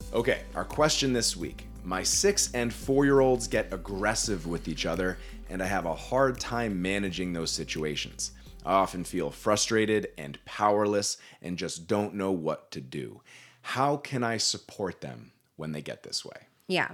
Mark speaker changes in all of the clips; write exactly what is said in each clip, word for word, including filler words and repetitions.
Speaker 1: Okay, our question this week. My six and four-year-olds get aggressive with each other, and I have a hard time managing those situations. I often feel frustrated and powerless and just don't know what to do. How can I support them when they get this way?
Speaker 2: Yeah.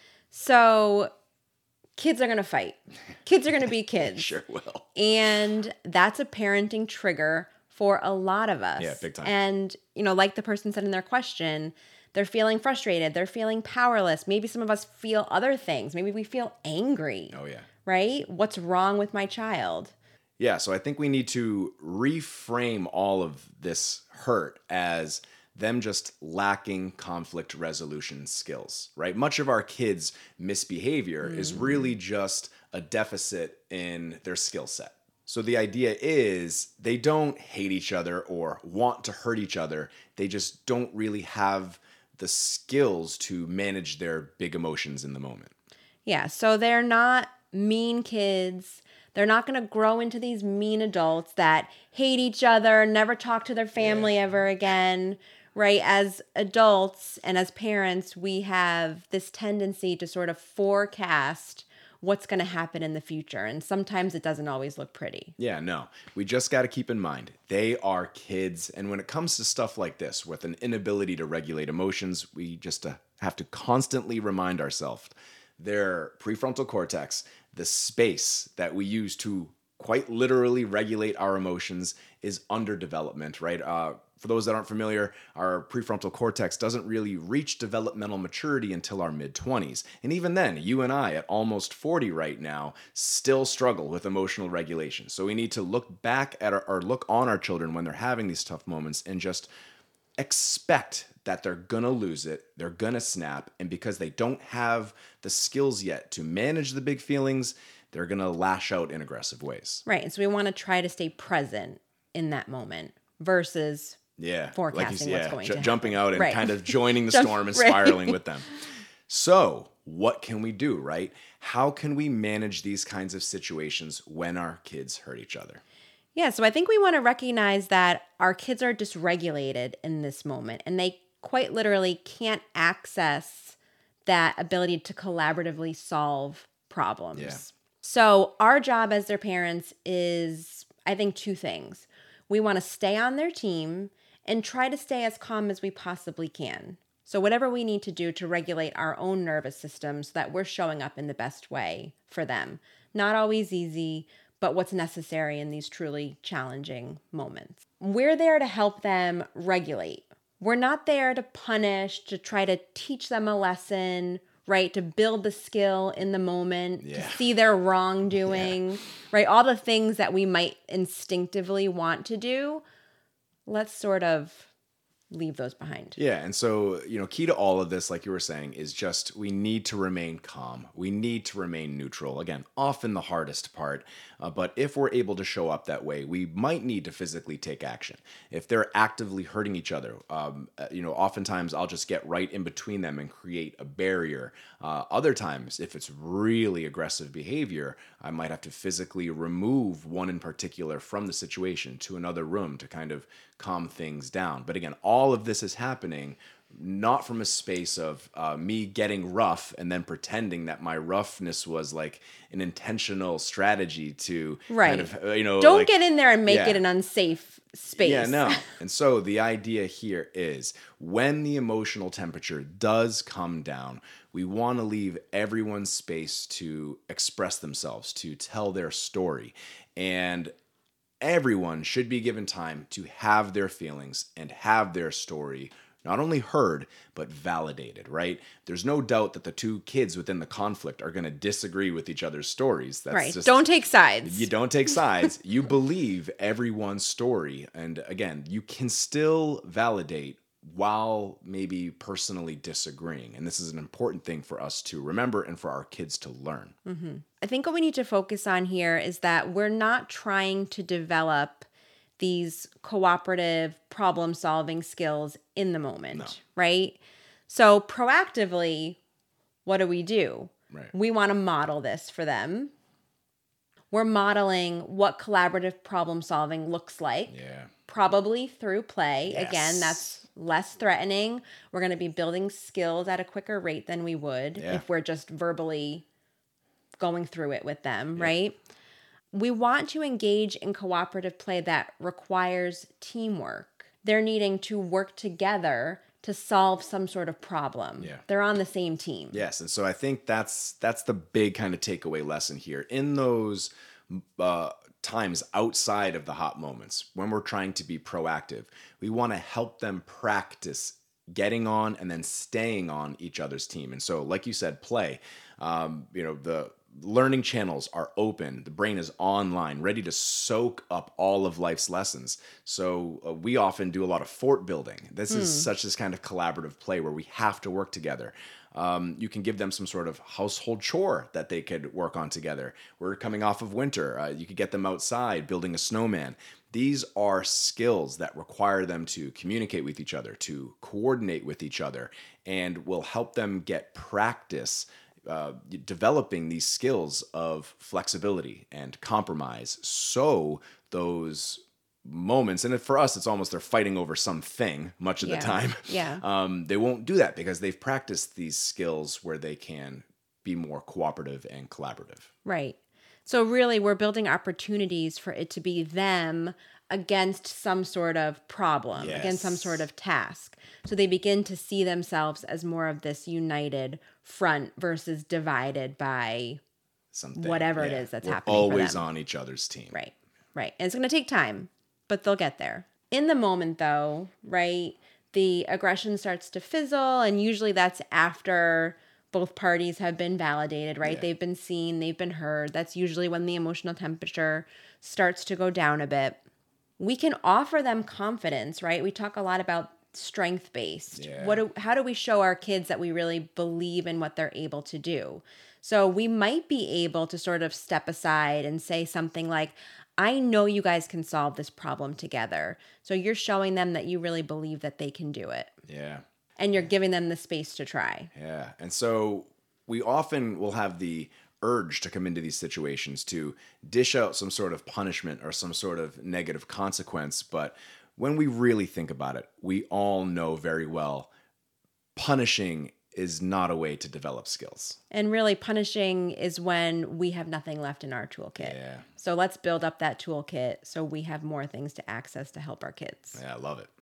Speaker 2: So kids are going to fight. Kids are going to be kids.
Speaker 1: Sure will.
Speaker 2: And that's a parenting trigger for a lot of us.
Speaker 1: Yeah, big time.
Speaker 2: And, you know, like the person said in their question, they're feeling frustrated. They're feeling powerless. Maybe some of us feel other things. Maybe we feel angry.
Speaker 1: Oh, yeah.
Speaker 2: Right? What's wrong with my child?
Speaker 1: Yeah, so I think we need to reframe all of this hurt as them just lacking conflict resolution skills, right? Much of our kids' misbehavior mm. is really just a deficit in their skill set. So the idea is they don't hate each other or want to hurt each other. They just don't really have the skills to manage their big emotions in the moment.
Speaker 2: Yeah, so they're not mean kids. They're not going to grow into these mean adults that hate each other, never talk to their family yeah. ever again, right? As adults and as parents, we have this tendency to sort of forecast what's going to happen in the future. And sometimes it doesn't always look pretty.
Speaker 1: Yeah, no. We just got to keep in mind, they are kids. And when it comes to stuff like this, with an inability to regulate emotions, we just uh, have to constantly remind ourselves their prefrontal cortex, the space that we use to quite literally regulate our emotions, is under development, right? Uh, for those that aren't familiar, our prefrontal cortex doesn't really reach developmental maturity until our mid-twenties. And even then, you and I, at almost forty right now, still struggle with emotional regulation. So we need to look back at our, or look on our children when they're having these tough moments and just expect that they're gonna lose it, they're gonna snap, and because they don't have the skills yet to manage the big feelings, they're gonna lash out in aggressive ways.
Speaker 2: Right, and so we want to try to stay present in that moment versus
Speaker 1: yeah,
Speaker 2: forecasting
Speaker 1: like you,
Speaker 2: what's
Speaker 1: yeah,
Speaker 2: going
Speaker 1: j-
Speaker 2: to
Speaker 1: jumping
Speaker 2: happen.
Speaker 1: out and
Speaker 2: right.
Speaker 1: kind of joining the
Speaker 2: Jump,
Speaker 1: storm and
Speaker 2: right.
Speaker 1: spiraling with them. So, what can we do, right? How can we manage these kinds of situations when our kids hurt each other?
Speaker 2: Yeah, so I think we want to recognize that our kids are dysregulated in this moment, and they quite literally can't access that ability to collaboratively solve problems.
Speaker 1: Yeah.
Speaker 2: So our job as their parents is, I think, two things. We want to stay on their team and try to stay as calm as we possibly can. So whatever we need to do to regulate our own nervous system so that we're showing up in the best way for them. Not always easy, but what's necessary in these truly challenging moments. We're there to help them regulate. We're not there to punish, to try to teach them a lesson, right? To build the skill in the moment,
Speaker 1: yeah.
Speaker 2: to see their wrongdoing, yeah. right? All the things that we might instinctively want to do, let's sort of leave those behind.
Speaker 1: Yeah, and so, you know, key to all of this, like you were saying, is just we need to remain calm. We need to remain neutral. Again, often the hardest part. Uh, but if we're able to show up that way, we might need to physically take action. If they're actively hurting each other, um, you know, oftentimes I'll just get right in between them and create a barrier. Uh, other times, if it's really aggressive behavior, I might have to physically remove one in particular from the situation to another room to kind of calm things down. But again, all of this is happening not from a space of uh, me getting rough and then pretending that my roughness was like an intentional strategy to
Speaker 2: right.
Speaker 1: kind of, uh, you know,
Speaker 2: don't
Speaker 1: like,
Speaker 2: get in there and make
Speaker 1: yeah.
Speaker 2: it an unsafe space.
Speaker 1: Yeah, no. And so the idea here is when the emotional temperature does come down, we want to leave everyone space to express themselves, to tell their story. And everyone should be given time to have their feelings and have their story not only heard, but validated, right? There's no doubt that the two kids within the conflict are going to disagree with each other's stories. That's
Speaker 2: right.
Speaker 1: Just,
Speaker 2: don't take sides.
Speaker 1: You don't take sides. You believe everyone's story. And again, you can still validate while maybe personally disagreeing. And this is an important thing for us to remember and for our kids to learn.
Speaker 2: Mm-hmm. I think what we need to focus on here is that we're not trying to develop these cooperative problem-solving skills in the moment,
Speaker 1: no.
Speaker 2: right? So proactively, what do we do?
Speaker 1: Right.
Speaker 2: We want to model this for them. We're modeling what collaborative problem-solving looks like.
Speaker 1: Yeah.
Speaker 2: Probably through play.
Speaker 1: Yes.
Speaker 2: Again, that's less threatening. We're going to be building skills at a quicker rate than we would
Speaker 1: Yeah.
Speaker 2: if we're just verbally going through it with them, yeah. right? We want to engage in cooperative play that requires teamwork. They're needing to work together to solve some sort of problem.
Speaker 1: Yeah.
Speaker 2: They're on the same team.
Speaker 1: Yes, and so I think that's that's the big kind of takeaway lesson here. In those uh, times outside of the hot moments, when we're trying to be proactive, we want to help them practice getting on and then staying on each other's team. And so, like you said, play. Um, you know, the learning channels are open. The brain is online, ready to soak up all of life's lessons. So uh, we often do a lot of fort building. This hmm. is such this kind of collaborative play where we have to work together. Um, you can give them some sort of household chore that they could work on together. We're coming off of winter. Uh, you could get them outside building a snowman. These are skills that require them to communicate with each other, to coordinate with each other, and will help them get practice Uh, developing these skills of flexibility and compromise. So those moments, and for us, it's almost they're fighting over something much of
Speaker 2: yeah.
Speaker 1: the time.
Speaker 2: Yeah.
Speaker 1: Um, they won't do that because they've practiced these skills where they can be more cooperative and collaborative.
Speaker 2: Right. So really, we're building opportunities for it to be them against some sort of problem,
Speaker 1: yes.
Speaker 2: against some sort of task. So they begin to see themselves as more of this united front versus divided by something, whatever yeah. it is that's
Speaker 1: we're
Speaker 2: happening.
Speaker 1: Always
Speaker 2: for them.
Speaker 1: on each other's team.
Speaker 2: Right. Right. And it's going to take time, but they'll get there. In the moment, though, right, the aggression starts to fizzle, and usually that's after both parties have been validated, right? Yeah. They've been seen, they've been heard. That's usually when the emotional temperature starts to go down a bit. We can offer them confidence, right? We talk a lot about strength-based.
Speaker 1: Yeah.
Speaker 2: What do, how do we show our kids that we really believe in what they're able to do? So we might be able to sort of step aside and say something like, I know you guys can solve this problem together. So you're showing them that you really believe that they can do it.
Speaker 1: Yeah.
Speaker 2: And you're giving them the space to try.
Speaker 1: Yeah. And so we often will have the urge to come into these situations to dish out some sort of punishment or some sort of negative consequence. But when we really think about it, we all know very well punishing is not a way to develop skills.
Speaker 2: And really, punishing is when we have nothing left in our toolkit.
Speaker 1: Yeah.
Speaker 2: So let's build up that toolkit so we have more things to access to help our kids.
Speaker 1: Yeah, I love it.